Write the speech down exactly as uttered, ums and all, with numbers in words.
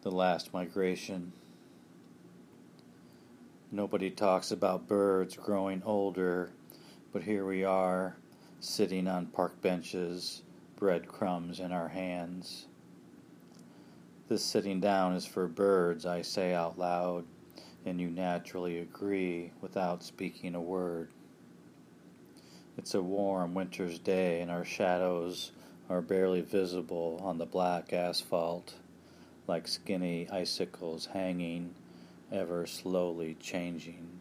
The last migration. Nobody talks about birds growing older, but here we are, sitting on park benches, breadcrumbs in our hands. This sitting down is for birds, I say out loud, and you naturally agree without speaking a word. It's a warm winter's day, and our shadows are barely visible on the black asphalt, like skinny icicles hanging, ever slowly changing.